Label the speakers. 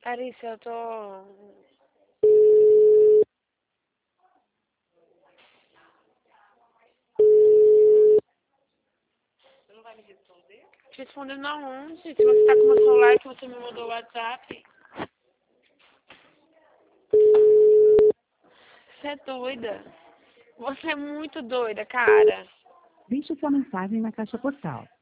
Speaker 1: Larissa, eu tô... Te respondendo aonde? Se você tá com o meu celular que você me mandou o WhatsApp. Você é doida. Você é muito doida, cara.
Speaker 2: Deixe sua mensagem na caixa postal.